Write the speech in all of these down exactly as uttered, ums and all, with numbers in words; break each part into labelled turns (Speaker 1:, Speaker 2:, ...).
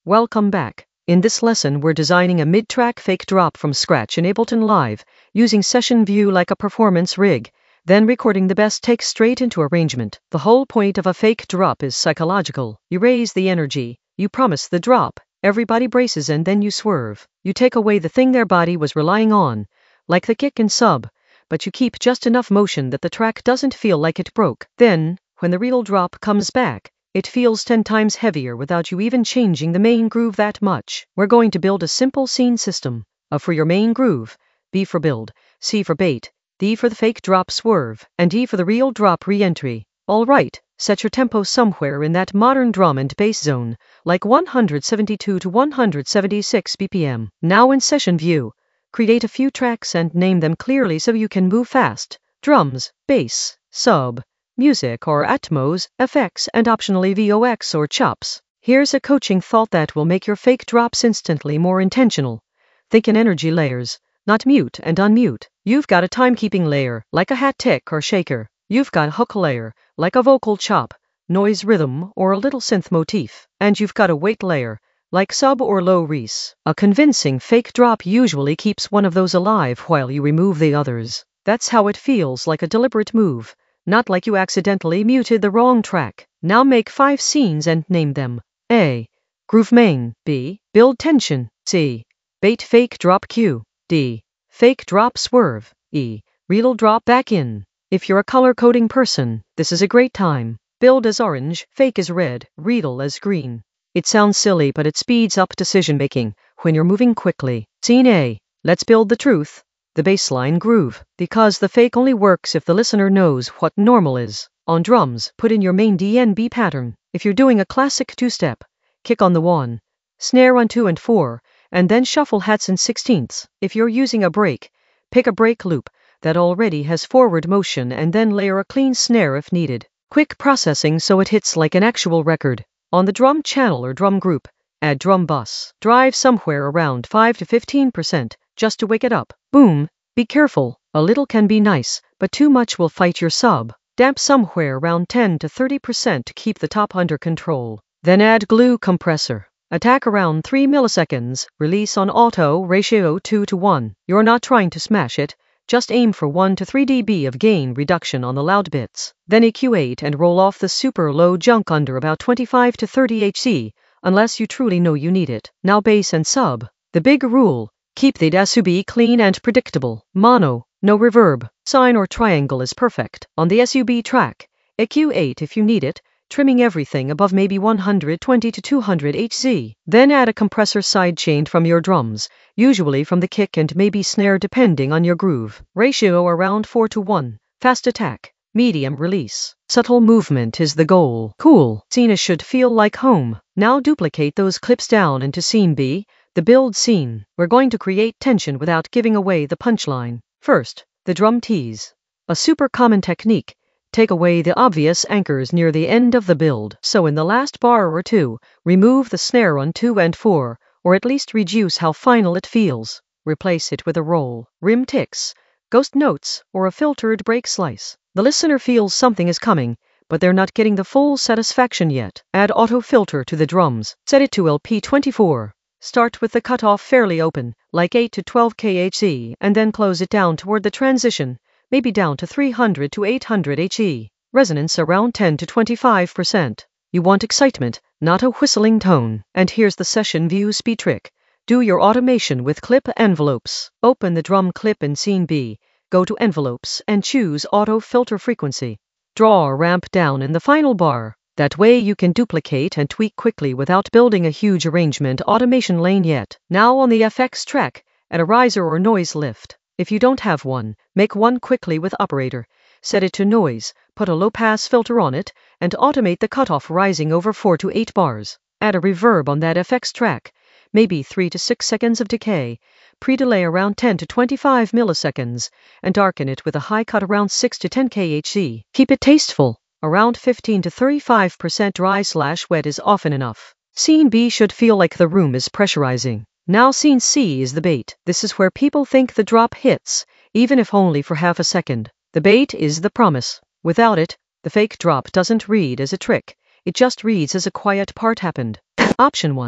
Speaker 1: Welcome back. In this lesson, we're designing a mid-track fake drop from scratch in Ableton Live, using Session View like a performance rig, then recording the best takes straight into arrangement. The whole point of a fake drop is psychological. You raise the energy, you promise the drop, everybody braces, and then you swerve. You take away the thing their body was relying on, like the kick and sub, but you keep just enough motion that the track doesn't feel like it broke. Then, when the real drop comes back, it feels ten times heavier without you even changing the main groove that much. We're going to build a simple scene system. A for your main groove, B for build, C for bait, D for the fake drop swerve, and E for the real drop re-entry. Alright, set your tempo somewhere in that modern drum and bass zone, like one seventy-two to one seventy-six B P M. Now in Session View, create a few tracks and name them clearly so you can move fast. Drums, bass, sub, music or Atmos, F X, and optionally V O X or chops. Here's a coaching thought that will make your fake drops instantly more intentional. Think in energy layers, not mute and unmute. You've got a timekeeping layer, like a hat tick or shaker. You've got a hook layer, like a vocal chop, noise rhythm, or a little synth motif. And you've got a weight layer, like sub or low res. A convincing fake drop usually keeps one of those alive while you remove the others. That's how it feels, like a deliberate move, not like you accidentally muted the wrong track. Now make five scenes and name them. A. Groove main. B. Build tension. C. Bait fake drop Q. D. Fake drop swerve. E. Real drop back in. If you're a color coding person, this is a great time. Build as orange, fake as red, real as green. It sounds silly, but it speeds up decision making when you're moving quickly. Scene A. Let's build the truth. The bassline groove, because the fake only works if the listener knows what normal is. On drums, put in your main D N B pattern. If you're doing a classic two-step, kick on the one, snare on two and four, and then shuffle hats and sixteenths. If you're using a break, pick a break loop that already has forward motion and then layer a clean snare if needed. Quick processing so it hits like an actual record. On the drum channel or drum group, add drum bus. Drive somewhere around five to fifteen percent. Just to wake it up. Boom. Be careful. A little can be nice, but too much will fight your sub. Damp somewhere around ten to thirty percent to keep the top under control. Then add glue compressor. Attack around three milliseconds. Release on auto, ratio two to one. You're not trying to smash it. Just aim for one to three decibels of gain reduction on the loud bits. Then E Q eight and roll off the super low junk under about twenty-five to thirty hertz, unless you truly know you need it. Now bass and sub. The big rule. Keep the D A S B clean and predictable. Mono, no reverb. Sine or triangle is perfect. On the S U B track, E Q eight if you need it, trimming everything above maybe one twenty to two hundred hertz. Then add a compressor sidechained from your drums, usually from the kick and maybe snare depending on your groove. Ratio around four to one. Fast attack, medium release. Subtle movement is the goal. Cool. Scene should feel like home. Now duplicate those clips down into scene B. The build scene. We're going to create tension without giving away the punchline. First, the drum tease. A super common technique. Take away the obvious anchors near the end of the build. So in the last bar or two, remove the snare on two and four, or at least reduce how final it feels. Replace it with a roll, rim ticks, ghost notes, or a filtered break slice. The listener feels something is coming, but they're not getting the full satisfaction yet. Add auto filter to the drums. Set it to L P twenty-four. Start with the cutoff fairly open, like eight to twelve kilohertz, and then close it down toward the transition, maybe down to three hundred to eight hundred hertz. Resonance around ten to twenty-five percent. You want excitement, not a whistling tone. And here's the Session View speed trick. Do your automation with clip envelopes. Open the drum clip in scene B, go to envelopes, and choose auto filter frequency. Draw a ramp down in the final bar. That way you can duplicate and tweak quickly without building a huge arrangement automation lane yet. Now on the F X track, add a riser or noise lift. If you don't have one, make one quickly with operator. Set it to noise, put a low-pass filter on it, and automate the cutoff rising over four to eight bars. Add a reverb on that F X track, maybe three to six seconds of decay, pre-delay around ten to twenty-five milliseconds, and darken it with a high cut around six to ten kilohertz. Keep it tasteful. Around fifteen to thirty-five percent dry slash wet is often enough. Scene B should feel like the room is pressurizing. Now scene C is the bait. This is where people think the drop hits, even if only for half a second. The bait is the promise. Without it, the fake drop doesn't read as a trick. It just reads as a quiet part happened. Option one.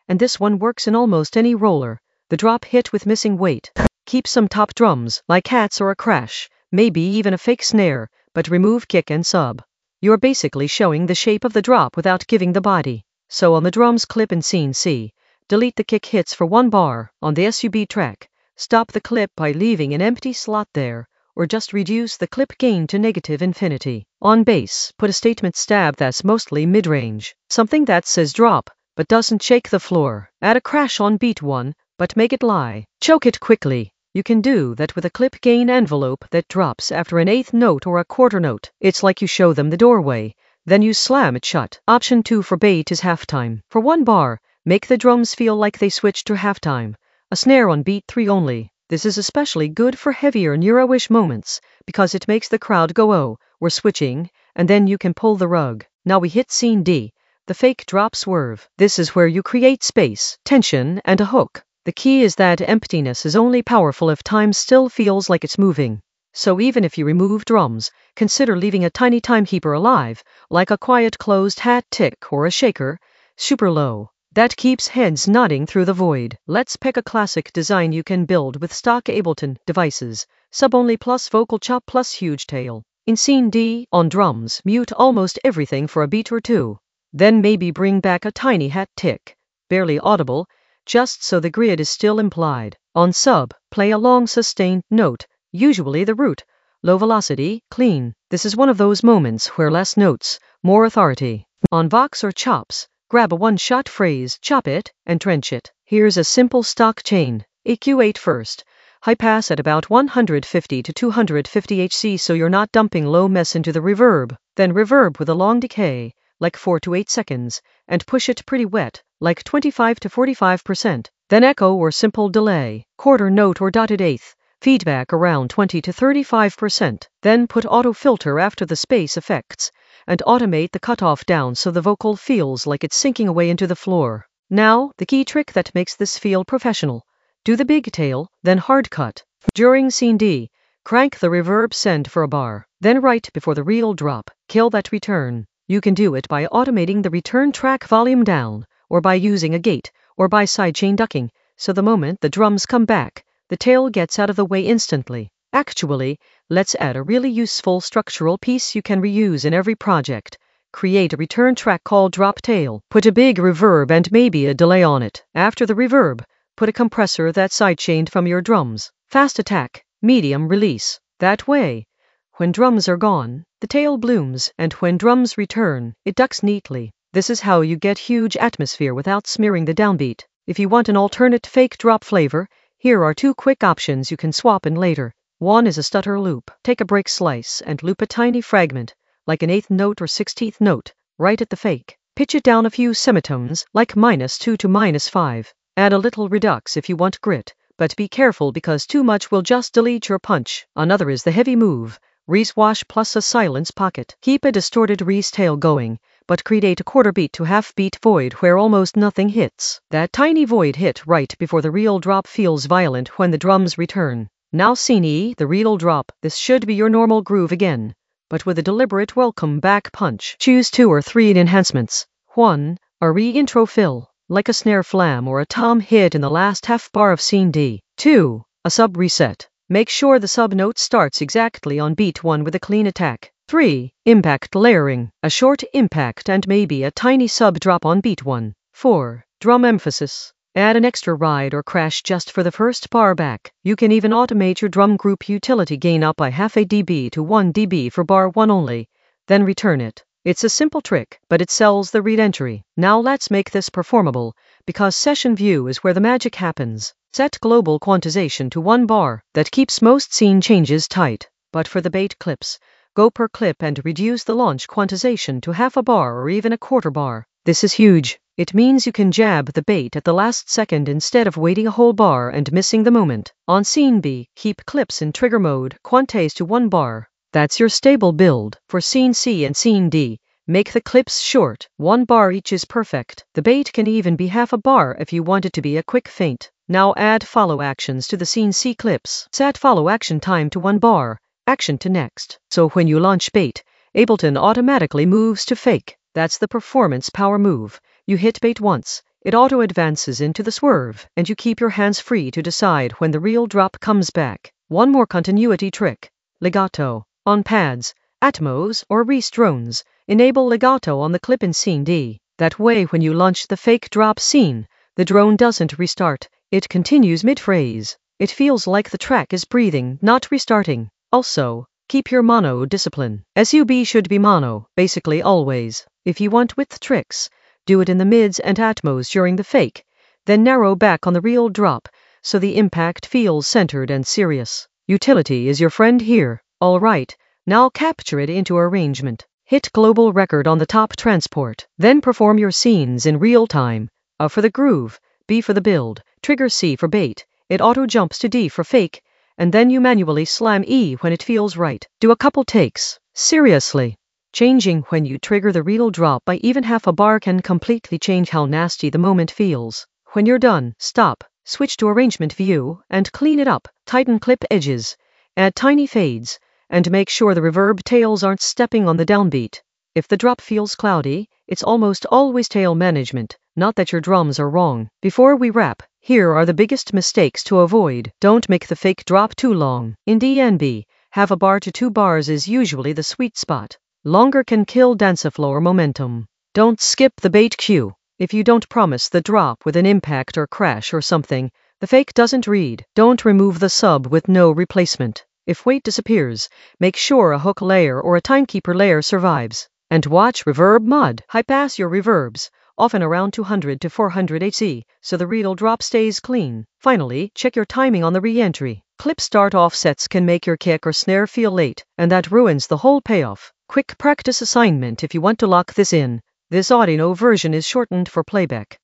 Speaker 1: and this one works in almost any roller. The drop hit with missing weight. Keep some top drums, like hats or a crash, maybe even a fake snare, but remove kick and sub. You're basically showing the shape of the drop without giving the body. So on the drums clip in scene C, delete the kick hits for one bar. On the sub track, stop the clip by leaving an empty slot there, or just reduce the clip gain to negative infinity. On bass, put a statement stab that's mostly mid-range, something that says drop, but doesn't shake the floor. Add a crash on beat one, but make it lie. Choke it quickly. You can do that with a clip gain envelope that drops after an eighth note or a quarter note. It's like you show them the doorway, then you slam it shut. Option two for bait is halftime. For one bar, make the drums feel like they switched to halftime. A snare on beat three only. This is especially good for heavier neuro-ish moments, because it makes the crowd go oh, we're switching, and then you can pull the rug. Now we hit scene D, the fake drop swerve. This is where you create space, tension, and a hook. The key is that emptiness is only powerful if time still feels like it's moving. So even if you remove drums, consider leaving a tiny time keeper alive, like a quiet closed hat tick or a shaker, super low. That keeps heads nodding through the void. Let's pick a classic design you can build with stock Ableton devices, sub-only plus vocal chop plus huge tail. In scene D, on drums, mute almost everything for a beat or two. Then maybe bring back a tiny hat tick, barely audible, just so the grid is still implied. On sub, play a long sustained note, usually the root, low velocity, clean. This is one of those moments where less notes, more authority. On vox or chops, grab a one-shot phrase, chop it, and trench it. Here's a simple stock chain. E Q eight first. High pass at about one hundred fifty to two hundred fifty hertz so you're not dumping low mess into the reverb. Then reverb with a long decay, like four to eight seconds, and push it pretty wet, like twenty-five to forty-five percent. Then echo or simple delay, quarter note or dotted eighth, feedback around twenty to thirty-five percent. Then put auto filter after the space effects, and automate the cutoff down so the vocal feels like it's sinking away into the floor. Now, the key trick that makes this feel professional. Do the big tail, then hard cut. During scene D, crank the reverb send for a bar. Then right before the real drop, kill that return. You can do it by automating the return track volume down, or by using a gate, or by sidechain ducking, so the moment the drums come back, the tail gets out of the way instantly. Actually, let's add a really useful structural piece you can reuse in every project. Create a return track called drop tail. Put a big reverb and maybe a delay on it. After the reverb, put a compressor that's sidechained from your drums. Fast attack, medium release. That way, when drums are gone, the tail blooms, and when drums return, it ducks neatly. This is how you get huge atmosphere without smearing the downbeat. If you want an alternate fake drop flavor, here are two quick options you can swap in later. One is a stutter loop. Take a break slice and loop a tiny fragment, like an eighth note or sixteenth note, right at the fake. Pitch it down a few semitones, like minus two to minus five. Add a little redux if you want grit, but be careful because too much will just delete your punch. Another is the heavy move, Reese wash plus a silence pocket. Keep a distorted Reese tail going, but create a quarter beat to half beat void where almost nothing hits. That tiny void hit right before the real drop feels violent when the drums return. Now scene E, the real drop. This should be your normal groove again, but with a deliberate welcome back punch. Choose two or three enhancements. one. A re-intro fill, like a snare flam or a tom hit in the last half bar of scene D. two. A sub reset. Make sure the sub note starts exactly on beat one with a clean attack. three. Impact layering. A short impact and maybe a tiny sub drop on beat one. four. Drum emphasis. Add an extra ride or crash just for the first bar back. You can even automate your drum group utility gain up by half a dB to one dB for bar one only, then return it. It's a simple trick, but it sells the read entry. Now let's make this performable, because session view is where the magic happens. Set global quantization to one bar. That keeps most scene changes tight. But for the bait clips, go per clip and reduce the launch quantization to half a bar or even a quarter bar. This is huge. It means you can jab the bait at the last second instead of waiting a whole bar and missing the moment. On scene B, keep clips in trigger mode, quantize to one bar. That's your stable build. For scene C and scene D, make the clips short. One bar each is perfect. The bait can even be half a bar if you want it to be a quick feint. Now add follow actions to the scene C clips. Set follow action time to one bar, action to next. So when you launch bait, Ableton automatically moves to fake. That's the performance power move. You hit bait once, It auto-advances into the swerve, and you keep your hands free to decide when the real drop comes back. One more continuity trick. Legato. On pads, Atmos, or Reese drones, enable legato on the clip in scene D. That way when you launch the fake drop scene, the drone doesn't restart, it continues mid-phrase. It feels like the track is breathing, not restarting. Also, keep your mono discipline. S U B should be mono, basically always. If you want width tricks, do it in the mids and Atmos during the fake, then narrow back on the real drop, so the impact feels centered and serious. Utility is your friend here. Alright, now capture it into arrangement. Hit global record on the top transport. Then perform your scenes in real time. A for the groove, B for the build, trigger C for bait, it auto jumps to D for fake, and then you manually slam E when it feels right. Do a couple takes. Seriously. Changing when you trigger the real drop by even half a bar can completely change how nasty the moment feels. When you're done, stop, switch to arrangement view, and clean it up. Tighten clip edges, add tiny fades, and make sure the reverb tails aren't stepping on the downbeat. If the drop feels cloudy, it's almost always tail management, not that your drums are wrong. Before we wrap, here are the biggest mistakes to avoid. Don't make the fake drop too long. In D N B, half a bar to two bars is usually the sweet spot. Longer can kill dance floor momentum. Don't skip the bait cue. If you don't promise the drop with an impact or crash or something, the fake doesn't read. Don't remove the sub with no replacement. If weight disappears, make sure a hook layer or a timekeeper layer survives. And watch reverb mod. High pass your reverbs, often around two hundred to four hundred hertz, so the real drop stays clean. Finally, check your timing on the re-entry. Clip start offsets can make your kick or snare feel late, and that ruins the whole payoff. Quick practice assignment if you want to lock this in. This audio version is shortened for playback.